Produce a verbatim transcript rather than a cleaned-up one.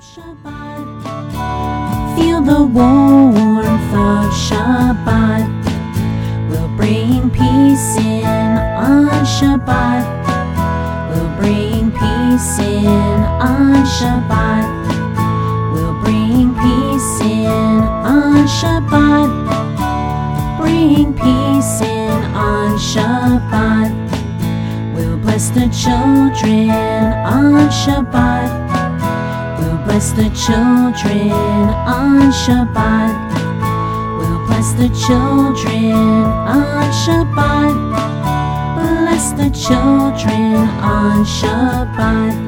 Shabbat. Feel the warmth of Shabbat. We'll bring peace in on Shabbat. We'll bring peace in on Shabbat. We'll bring peace in on Shabbat. Bring peace in on Shabbat. We'll bless the children on Shabbat. We'll bless the children on Shabbat. We'll bless the children on Shabbat. Bless the children on Shabbat.